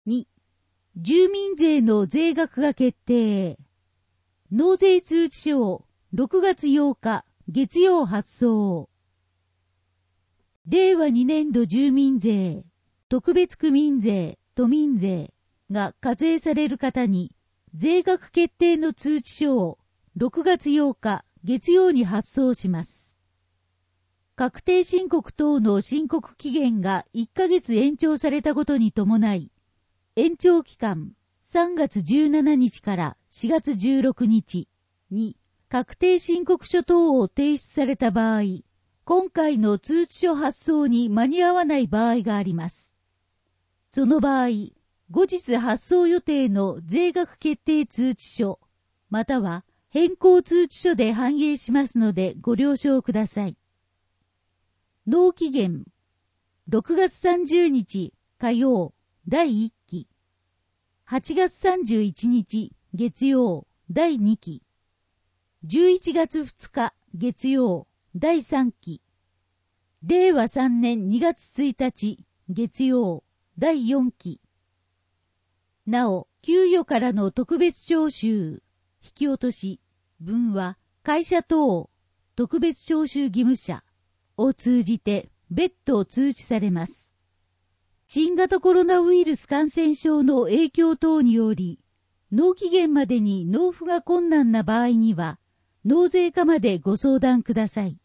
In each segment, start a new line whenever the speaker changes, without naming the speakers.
2、住民税の税額が決定。納税通知書を6月8日月曜発送。令和2年度住民税、特別区民税、都民税が課税される方に、税額決定の通知書を6月8日月曜に発送します。確定申告等の申告期限が1ヶ月延長されたことに伴い、延長期間3月17日から4月16日に確定申告書等を提出された場合、今回の通知書発送に間に合わない場合があります。その場合、後日発送予定の税額決定通知書、または変更通知書で反映しますのでご了承ください。納期限、6月30日火曜第1期、8月31日月曜第2期、11月2日月曜第3期、令和3年2月1日月曜第4期。なお、給与からの特別徴収、引き落とし分は会社等、特別徴収義務者を通じて別途通知されます。新型コロナウイルス感染症の影響等により、納期限までに納付が困難な場合には、納税課までご相談ください。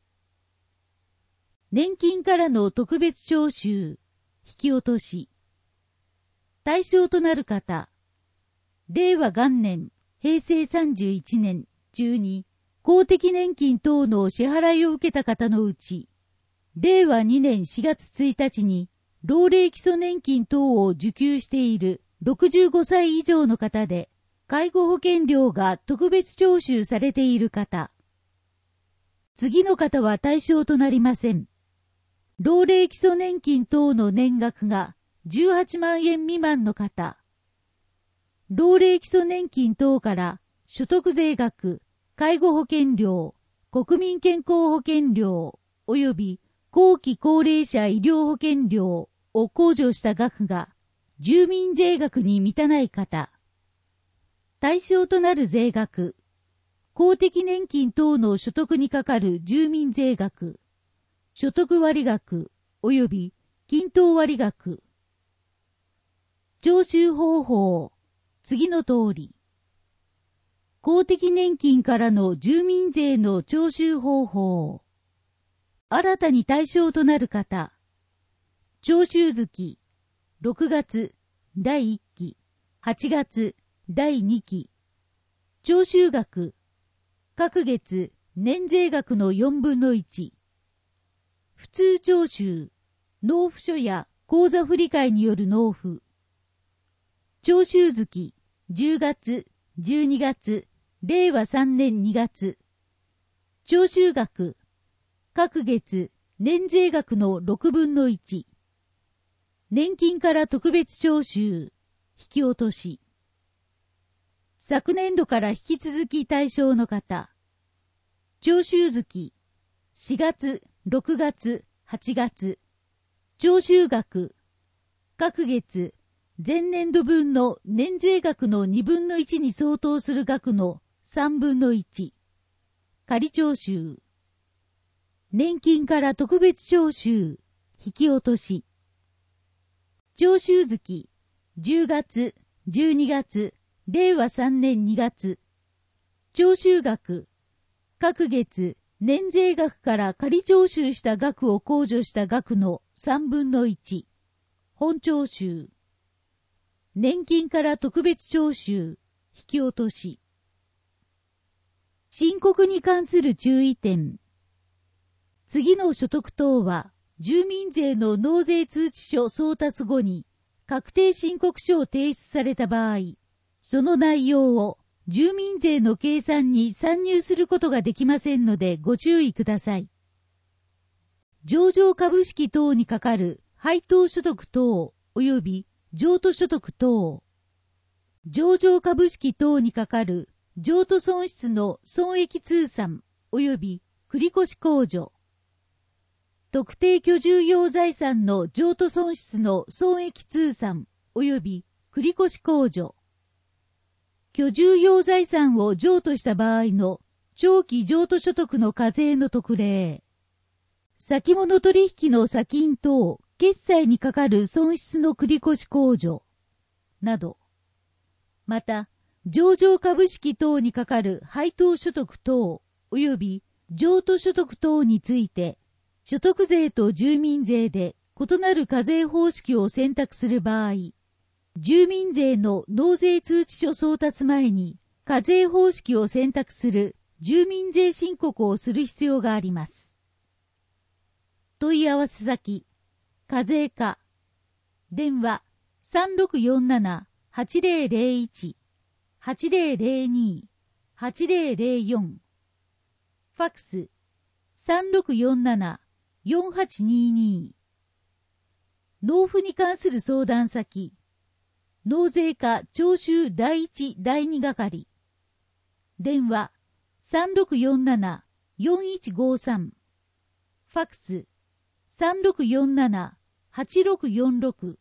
年金からの特別徴収、引き落とし。対象となる方、令和元年、平成31年中に公的年金等の支払いを受けた方のうち、令和2年4月1日に老齢基礎年金等を受給している65歳以上の方で、介護保険料が特別徴収されている方。次の方は対象となりません。老齢基礎年金等の年額が18万円未満の方。老齢基礎年金等から所得税額、介護保険料、国民健康保険料、及び後期高齢者医療保険料を控除した額が住民税額に満たない方。対象となる税額、公的年金等の所得にかかる住民税額、所得割額及び均等割額。徴収方法、次の通り。公的年金からの住民税の徴収方法。新たに対象となる方。徴収月、6月第1期、8月第2期。徴収額、各月年税額の4分の1。普通徴収、納付書や口座振替による納付。徴収月、10月、12月、令和3年2月。徴収額、各月、年税額の6分の1。年金から特別徴収、引き落とし。昨年度から引き続き対象の方。徴収月、4月、6月、8月。徴収額、各月、前年度分の年税額の2分の1に相当する額の3分の1。仮徴収。年金から特別徴収、引き落とし。徴収月、10月、12月、令和3年2月。徴収額、各月、年税額から仮徴収した額を控除した額の3分の1。本徴収。年金から特別徴収、引き落とし。申告に関する注意点。次の所得等は、住民税の納税通知書送達後に、確定申告書を提出された場合、その内容を住民税の計算に算入することができませんのでご注意ください。上場株式等にかかる配当所得等及び譲渡所得等、上場株式等にかかる譲渡損失の損益通算及び繰越控除、特定居住用財産の譲渡損失の損益通算及び繰越控除。居住用財産を譲渡した場合の長期譲渡所得の課税の特例。先物取引の先金等、決済にかかる損失の繰越控除。など。また、上場株式等にかかる配当所得等、及び譲渡所得等について、所得税と住民税で異なる課税方式を選択する場合、住民税の納税通知書送達前に課税方式を選択する住民税申告をする必要があります。問い合わせ先、課税課、電話 3647-8001 8002-8004 ファックス 3647-4822 納付に関する相談先納税課徴収第1第2係電話 3647-4153 ファックス 3647-8646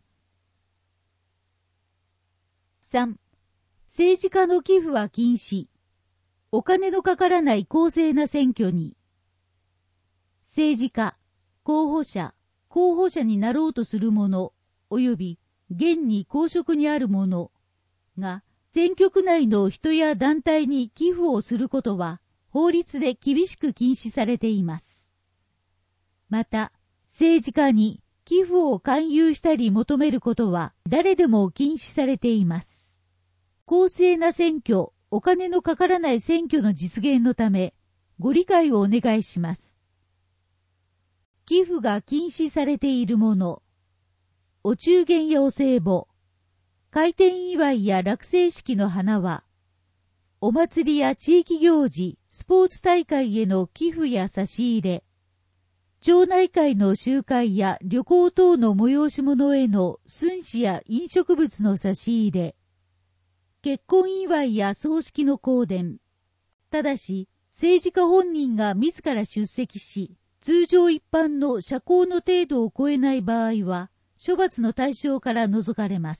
3. 政治家の寄付は禁止。お金のかからない公正な選挙に。政治家、候補者になろうとする者、及び現に公職にある者が、選挙区内の人や団体に寄付をすることは、法律で厳しく禁止されています。また、政治家に寄付を勧誘したり求めることは、誰でも禁止されています。公正な選挙、お金のかからない選挙の実現のため、ご理解をお願いします。寄付が禁止されているもの、お中元やお歳暮、開店祝いや落成式の花輪、お祭りや地域行事、スポーツ大会への寄付や差し入れ、町内会の集会や旅行等の催し物への寸志や飲食物の差し入れ、結婚祝いや葬式の香典。ただし、政治家本人が自ら出席し、通常一般の社交の程度を超えない場合は、処罰の対象から除かれます。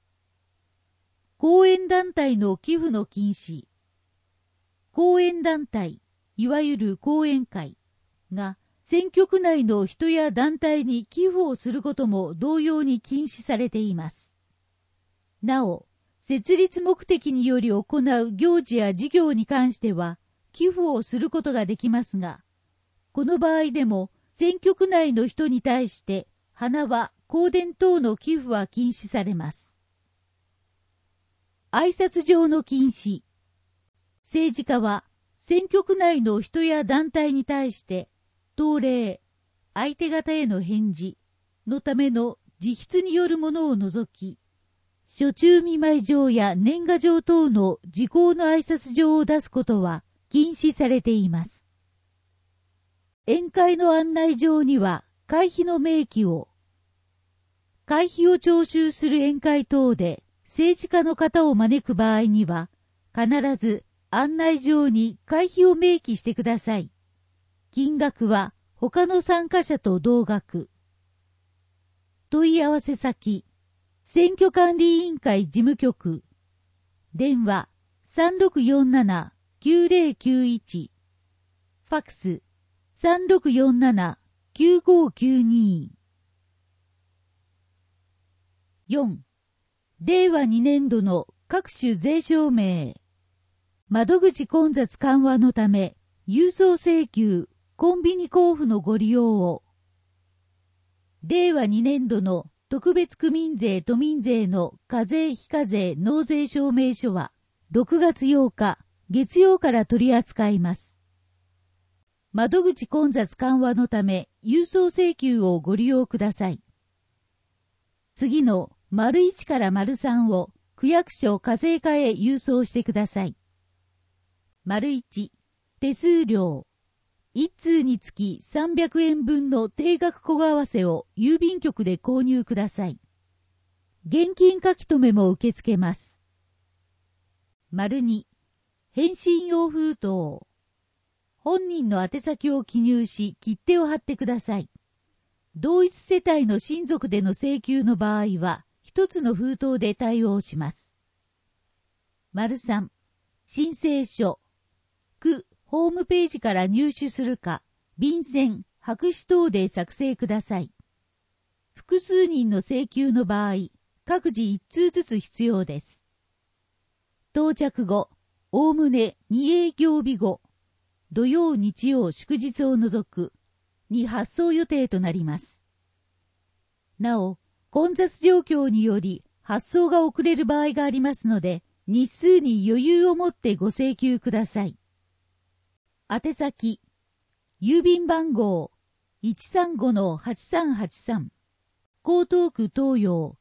後援団体の寄付の禁止。後援団体、いわゆる後援会が、選挙区内の人や団体に寄付をすることも同様に禁止されています。なお、設立目的により行う行事や事業に関しては、寄付をすることができますが、この場合でも、選挙区内の人に対して、花輪、香典等の寄付は禁止されます。挨拶上の禁止。政治家は、選挙区内の人や団体に対して、答礼、相手方への返事のための自筆によるものを除き、暑中見舞い状や年賀状等の時効の挨拶状を出すことは禁止されています。宴会の案内状には会費の明記を、会費を徴収する宴会等で政治家の方を招く場合には、必ず案内状に会費を明記してください。金額は他の参加者と同額。問い合わせ先、選挙管理委員会事務局、電話 3647-9091、ファックス 3647-9592。4. 令和2年度の各種税証明。窓口混雑緩和のため、郵送請求、コンビニ交付のご利用を。令和2年度の特別区民税・都民税の課税非課税納税証明書は、6月8日、月曜から取り扱います。窓口混雑緩和のため、郵送請求をご利用ください。次の丸1から丸3を区役所課税課へ郵送してください。丸1、手数料。1通につき300円分の定額小為替を郵便局で購入ください。現金書き留めも受け付けます。丸2、返信用封筒。本人の宛先を記入し、切手を貼ってください。同一世帯の親族での請求の場合は、 一つの封筒で対応します。3、申請書。区、ホームページから入手するか、便箋、白紙等で作成ください。複数人の請求の場合、各自1通ずつ必要です。到着後、おおむね2営業日後、土曜日曜祝日を除く、に発送予定となります。なお、混雑状況により発送が遅れる場合がありますので、日数に余裕を持ってご請求ください。宛先、郵便番号 135-8383 江東区東洋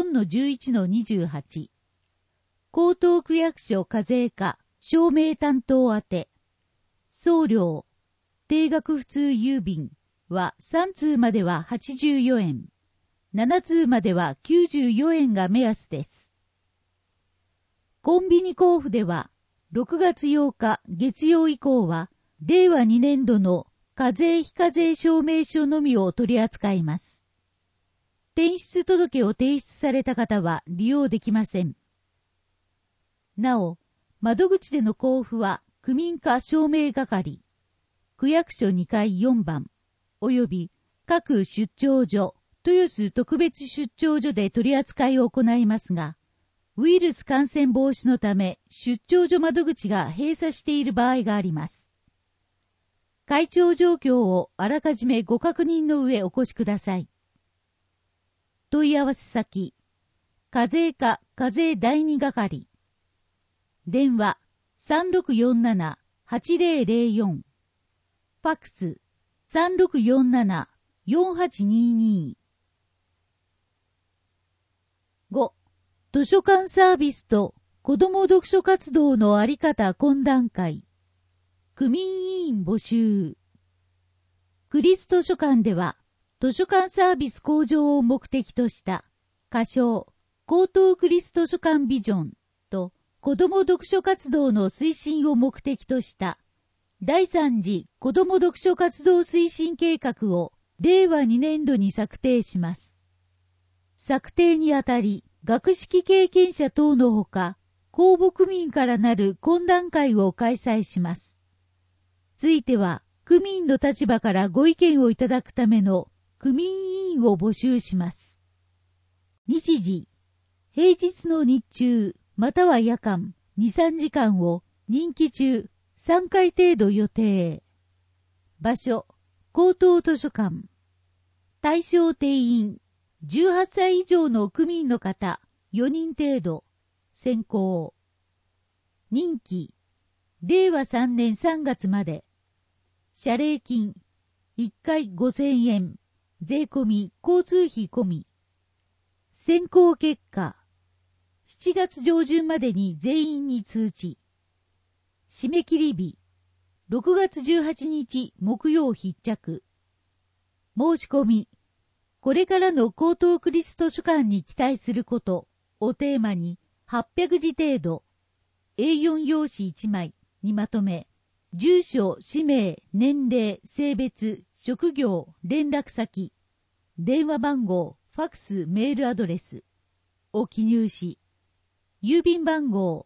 4-11-28 江東区役所課税課証明担当宛て。送料、定額普通郵便は3通までは84円、7通までは94円が目安です。コンビニ交付では、6月8日月曜以降は、令和2年度の課税非課税証明書のみを取り扱います。転出届を提出された方は利用できません。なお、窓口での交付は、区民課証明係、区役所2階4番、及び各出張所、豊洲特別出張所で取り扱いを行いますが、ウイルス感染防止のため出張所窓口が閉鎖している場合があります。開帳状況をあらかじめご確認の上お越しください。問い合わせ先、課税課課税第2係。電話、3647-8004。ファックス、3647-4822。5. 図書館サービスと子ども読書活動のあり方懇談会。区民委員募集。区立図書館では、図書館サービス向上を目的とした、仮称、江東区立図書館ビジョンと、子ども読書活動の推進を目的とした、第3次子ども読書活動推進計画を、令和2年度に策定します。策定にあたり、学識経験者等のほか、公募区民からなる懇談会を開催します。ついては、区民の立場からご意見をいただくための区民委員を募集します。日時、平日の日中、または夜間、2、3時間を任期中3回程度予定。場所、江東図書館。対象定員、18歳以上の区民の方、4人程度、選考。任期、令和3年3月まで。謝礼金、1回5000円、税込み、交通費込み。選考結果、7月上旬までに全員に通知。締め切り日、6月18日木曜必着。申し込み、これからの江東区立図書館に期待することをテーマに800字程度、A4 用紙1枚にまとめ、住所、氏名、年齢、性別、職業、連絡先、電話番号、ファックス、メールアドレスを記入し、郵便番号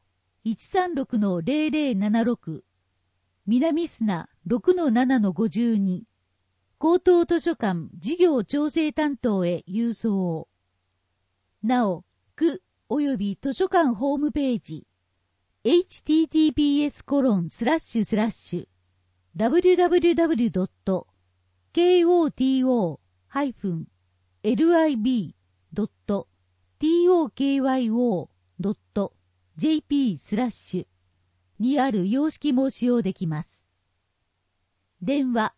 136-0076 南砂 6-7-52 江東図書館事業調整担当へ郵送。なお、区及び図書館ホームページhttps://www.koto-lib.tokyo.jp/ にある様式も使用できます。電話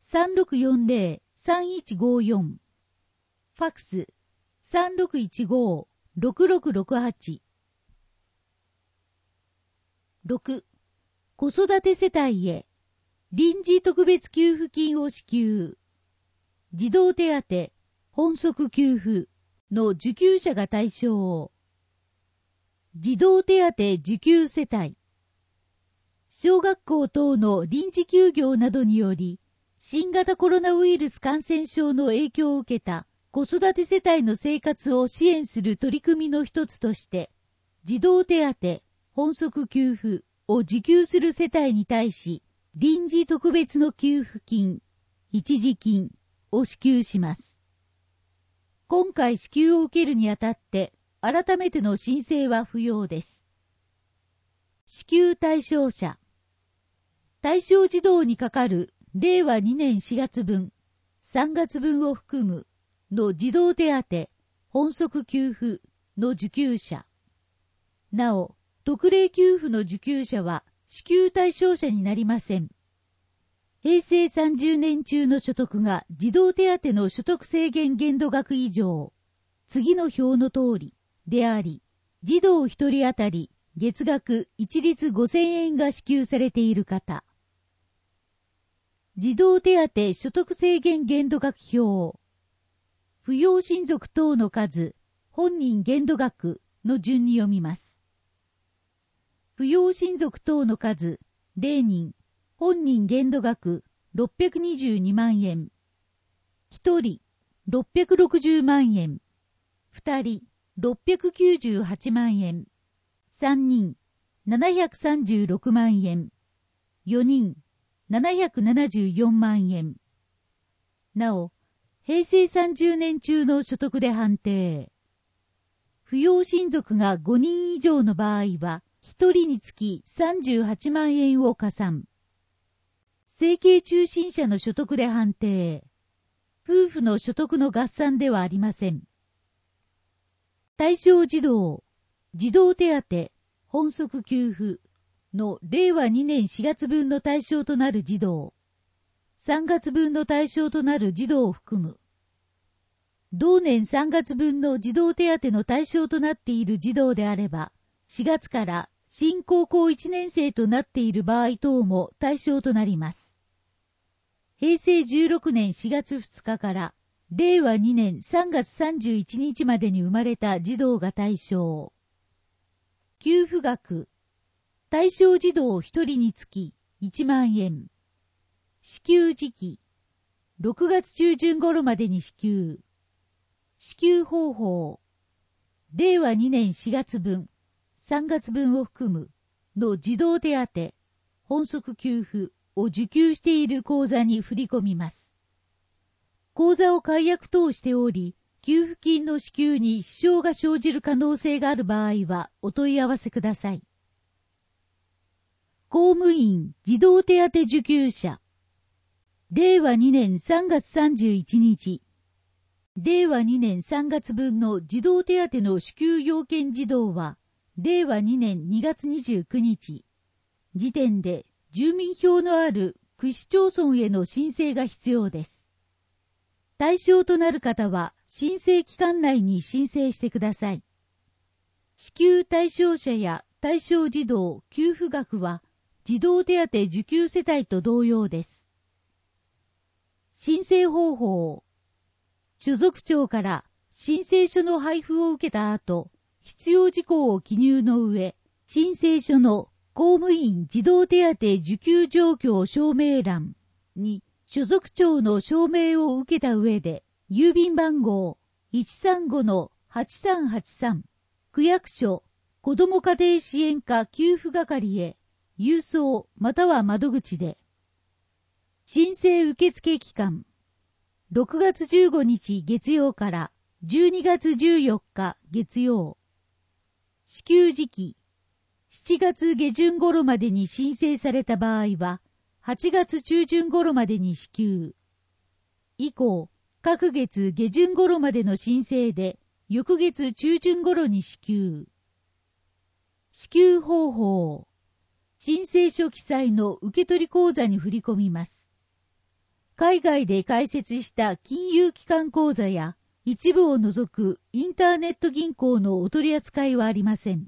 3640-3154。ファックス3615-6668。6. 子育て世帯へ臨時特別給付金を支給。児童手当、本則給付の受給者が対象。児童手当受給世帯。小学校等の臨時休業などにより、新型コロナウイルス感染症の影響を受けた子育て世帯の生活を支援する取り組みの一つとして、児童手当、本則給付を受給する世帯に対し、臨時特別の給付金、一時金を支給します。今回支給を受けるにあたって、改めての申請は不要です。支給対象者。対象児童にかかる令和2年4月分、3月分を含むの児童手当、本則給付の受給者。なお、特例給付の受給者は支給対象者になりません。平成30年中の所得が児童手当の所得制限限度額以上、次の表の通りであり、児童1人当たり月額一律5000円が支給されている方。児童手当所得制限限度額表。扶養親族等の数、本人限度額の順に読みます。扶養親族等の数、0人。本人限度額622万円。1人660万円。2人698万円。3人736万円。4人774万円。なお、平成30年中の所得で判定。扶養親族が5人以上の場合は、1人につき38万円を加算。生計中心者の所得で判定。夫婦の所得の合算ではありません。対象児童、児童手当、本則給付の令和2年4月分の対象となる児童、3月分の対象となる児童を含む。同年3月分の児童手当の対象となっている児童であれば、4月から新高校1年生となっている場合等も対象となります。平成16年4月2日から令和2年3月31日までに生まれた児童が対象。給付額。対象児童1人につき1万円。支給時期。6月中旬頃までに支給。支給方法。令和2年4月分。3月分を含むの児童手当、本則給付を受給している口座に振り込みます。口座を解約等しており、給付金の支給に支障が生じる可能性がある場合はお問い合わせください。公務員児童手当受給者。令和2年3月31日。令和2年3月分の児童手当の支給要件児童は、令和2年2月29日時点で住民票のある区市町村への申請が必要です。対象となる方は申請期間内に申請してください。支給対象者や対象児童給付額は児童手当受給世帯と同様です。申請方法。所属庁から申請書の配布を受けた後、必要事項を記入の上、申請書の公務員児童手当受給状況証明欄に所属庁の証明を受けた上で、郵便番号 135-8383 区役所子ども家庭支援課給付係へ郵送または窓口で。申請受付期間6月15日月曜から12月14日月曜。支給時期、7月下旬頃までに申請された場合は、8月中旬頃までに支給。以降、各月下旬頃までの申請で、翌月中旬頃に支給。支給方法。申請書記載の受取口座に振り込みます。海外で開設した金融機関口座や、一部を除くインターネット銀行のお取り扱いはありません。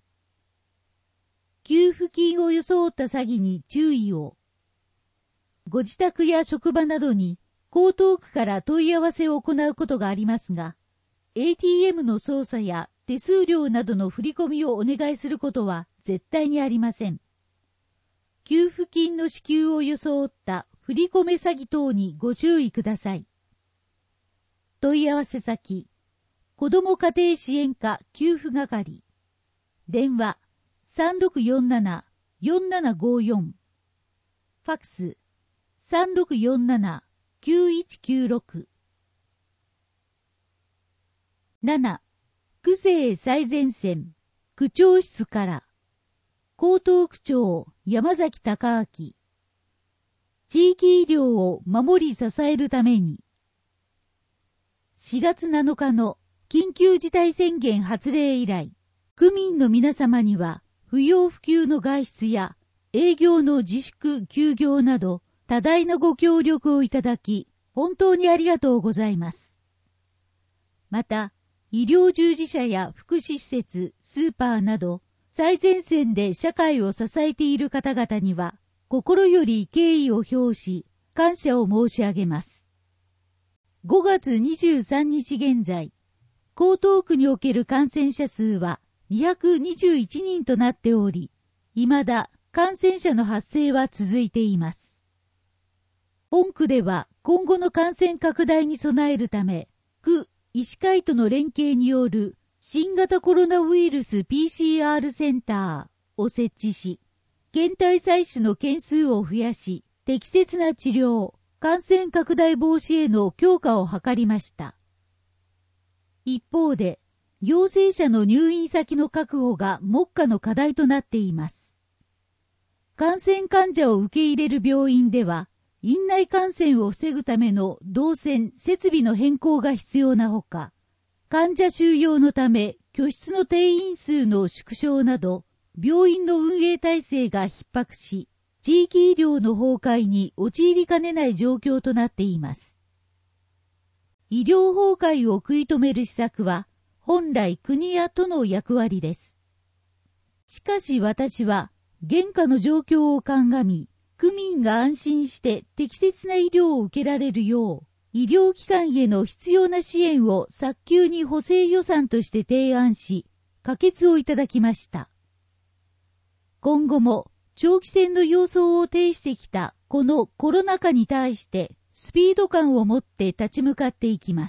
給付金を装った詐欺に注意を。ご自宅や職場などに江東区から問い合わせを行うことがありますが、ATM の操作や手数料などの振り込みをお願いすることは絶対にありません。給付金の支給を装った振り込め詐欺等にご注意ください。 問い合わせ先、子ども家庭支援課給付係。電話、3647-4754。ファックス、3647-9196。7. 区政最前線、区長室から。江東区長、山崎隆明。地域医療を守り支えるために。4月7日の緊急事態宣言発令以来、区民の皆様には不要不急の外出や営業の自粛休業など多大なご協力をいただき、本当にありがとうございます。また、医療従事者や福祉施設、スーパーなど、最前線で社会を支えている方々には、心より敬意を表し、感謝を申し上げます。5月23日現在、江東区における感染者数は221人となっており、未だ感染者の発生は続いています。本区では今後の感染拡大に備えるため、区医師会との連携による新型コロナウイルス PCR センターを設置し、検体採取の件数を増やし、適切な治療、感染拡大防止への強化を図りました。一方で、陽性者の入院先の確保が目下の課題となっています。感染患者を受け入れる病院では、院内感染を防ぐための動線・設備の変更が必要なほか、患者収容のため居室の定員数の縮小など、病院の運営体制が逼迫し、地域医療の崩壊に陥りかねない状況となっています。医療崩壊を食い止める施策は、本来国や都の役割です。しかし私は、現下の状況を鑑み、区民が安心して適切な医療を受けられるよう、医療機関への必要な支援を早急に補正予算として提案し、可決をいただきました。今後も長期戦の様相を呈してきたこのコロナ禍に対してスピード感を持って立ち向かっていきます。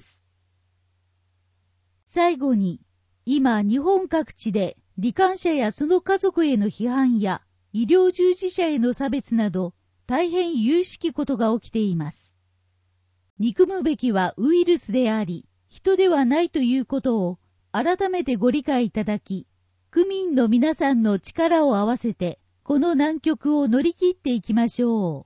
最後に、今日本各地で罹患者やその家族への批判や医療従事者への差別など大変有識ことが起きています。憎むべきはウイルスであり、人ではないということを改めてご理解いただき、区民の皆さんの力を合わせて、この難局を乗り切っていきましょ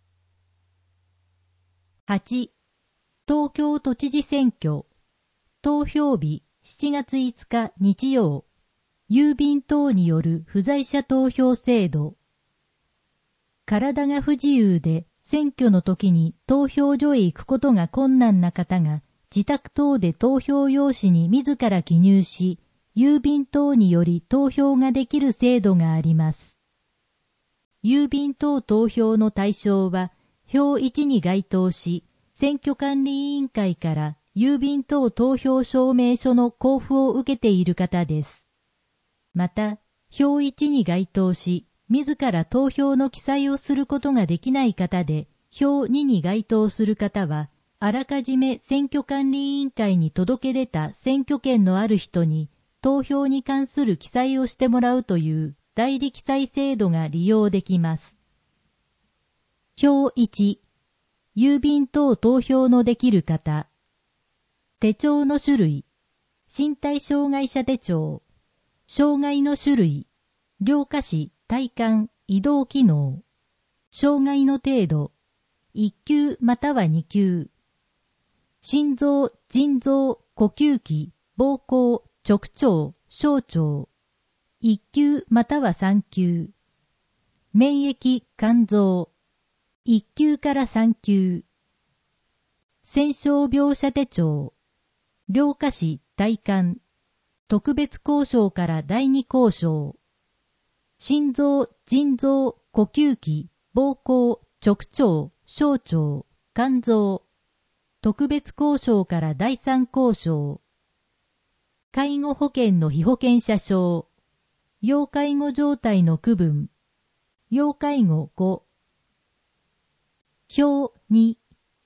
う。
8. 東京都知事選挙。投票日7月5日日曜。郵便等による不在者投票制度。体が不自由で選挙の時に投票所へ行くことが困難な方が自宅等で投票用紙に自ら記入し、郵便等により投票ができる制度があります。郵便等投票の対象は、票1に該当し、選挙管理委員会から郵便等投票証明書の交付を受けている方です。また、票1に該当し、自ら投票の記載をすることができない方で、票2に該当する方は、あらかじめ選挙管理委員会に届け出た選挙権のある人に、投票に関する記載をしてもらうという代理記載制度が利用できます。票1、郵便等投票のできる方。手帳の種類、身体障害者手帳、障害の種類、両下肢、体幹、移動機能、障害の程度、1級または2級、心臓、腎臓、呼吸器、膀胱、直腸、小腸、1級または3級、免疫、肝臓、1級から3級、戦傷病者手帳、両下肢、体幹、特別交渉から第二交渉、心臓、腎臓、呼吸器、膀胱、直腸、小腸、肝臓、特別交渉から第三交渉、介護保険の被保険者証、要介護状態の区分、要介護5、表2、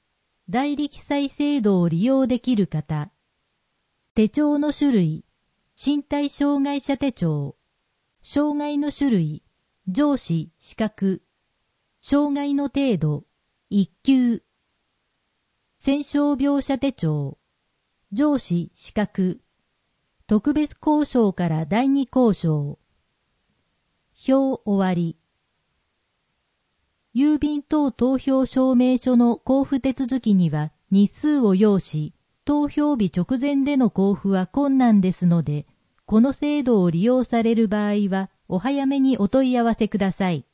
代理記載制度を利用できる方。手帳の種類、身体障害者手帳。障害の種類、上司、資格。障害の程度、1級。戦傷病者手帳。上司、資格。特別交渉から第二交渉。表終わり。郵便等投票証明書の交付手続きには日数を要し、投票日直前での交付は困難ですので、この制度を利用される場合はお早めにお問い合わせください。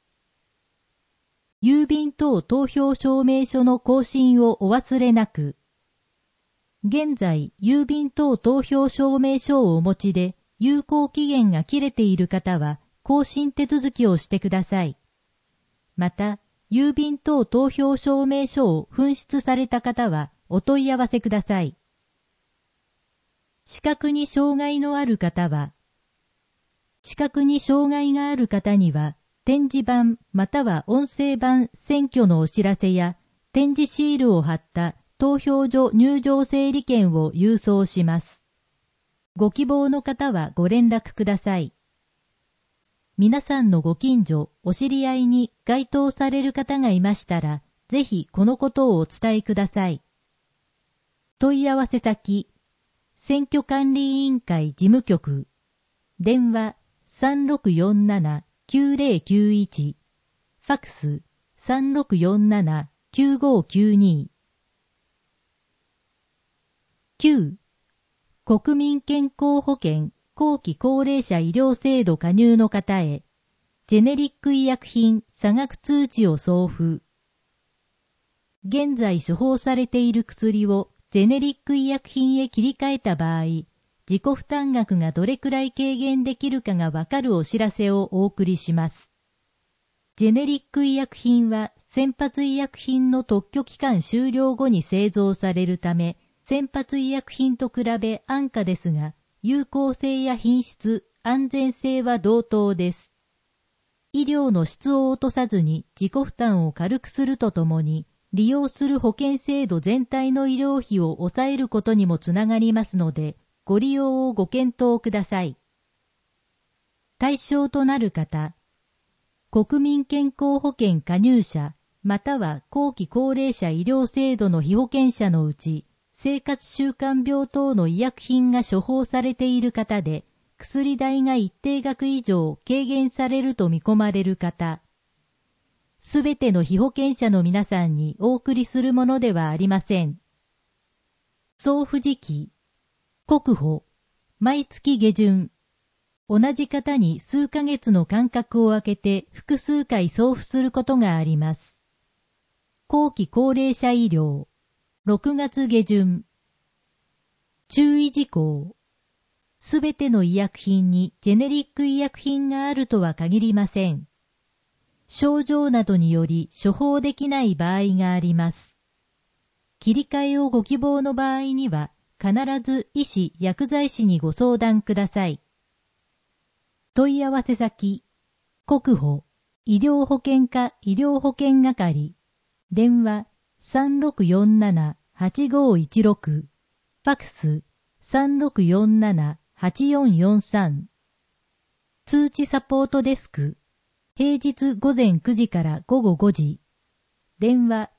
郵便等投票証明書の更新をお忘れなく。現在、郵便等投票証明書をお持ちで有効期限が切れている方は更新手続きをしてください。また、郵便等投票証明書を紛失された方はお問い合わせください。視覚に障害のある方は、視覚に障害がある方には、点字版または音声版選挙のお知らせや点字シールを貼った投票所入場整理券を郵送します。ご希望の方はご連絡ください。皆さんのご近所、お知り合いに該当される方がいましたら、ぜひこのことをお伝えください。問い合わせ先、選挙管理委員会事務局、電話3647-9091、ファクス3647-9592。9. 国民健康保険後期高齢者医療制度加入の方へ、ジェネリック医薬品差額通知を送付。現在処方されている薬をジェネリック医薬品へ切り替えた場合、自己負担額がどれくらい軽減できるかがわかるお知らせをお送りします。ジェネリック医薬品は先発医薬品の特許期間終了後に製造されるため、先発医薬品と比べ安価ですが、有効性や品質、安全性は同等です。医療の質を落とさずに自己負担を軽くするとともに、利用する保険制度全体の医療費を抑えることにもつながりますので、ご利用をご検討ください。対象となる方、国民健康保険加入者、または後期高齢者医療制度の被保険者のうち、生活習慣病等の医薬品が処方されている方で、薬代が一定額以上軽減されると見込まれる方、すべての被保険者の皆さんにお送りするものではありません。送付時期、国保、毎月下旬、同じ方に数ヶ月の間隔を空けて複数回送付することがあります。後期高齢者医療、6月下旬。注意事項。すべての医薬品にジェネリック医薬品があるとは限りません。症状などにより処方できない場合があります。切り替えをご希望の場合には、必ず医師・薬剤師にご相談ください。問い合わせ先、国保、医療保険課医療保険係、電話3647-8516、ファクス3647-8443。通知サポートデスク、平日午前9時から午後5時。電話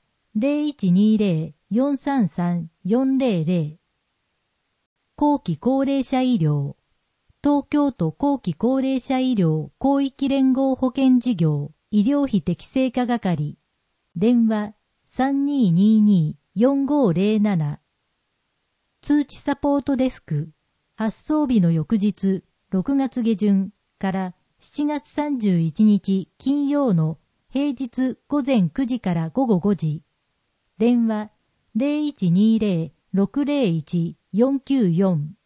0120-433-400。後期高齢者医療、東京都後期高齢者医療広域連合保険事業医療費適正化係。電話3222-4507。通知サポートデスク、発送日の翌日6月下旬から7月31日金曜の平日午前9時から午後5時。電話0120-601-494。